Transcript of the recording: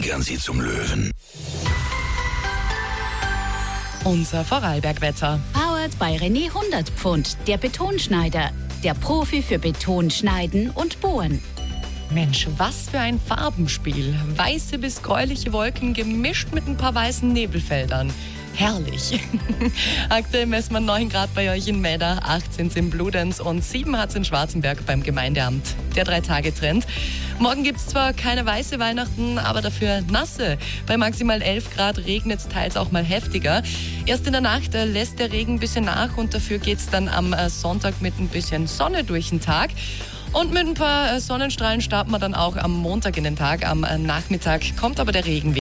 tigern sie zum Löwen. Unser Vorarlbergwetter. Powered bei René 100 Pfund, der Betonschneider. Der Profi für Betonschneiden und Bohren. Mensch, was für ein Farbenspiel. Weiße bis gräuliche Wolken gemischt mit ein paar weißen Nebelfeldern. Herrlich. Aktuell messen wir 9 Grad bei euch in Mäder, 8 sind in Bludenz und 7 hat es in Schwarzenberg beim Gemeindeamt. Der 3-Tage-Trend. Morgen gibt es zwar keine weiße Weihnachten, aber dafür nasse. Bei maximal 11 Grad regnet es teils auch mal heftiger. Erst in der Nacht lässt der Regen ein bisschen nach und dafür geht es dann am Sonntag mit ein bisschen Sonne durch den Tag. Und mit ein paar Sonnenstrahlen starten wir dann auch am Montag in den Tag. Am Nachmittag kommt aber der Regen.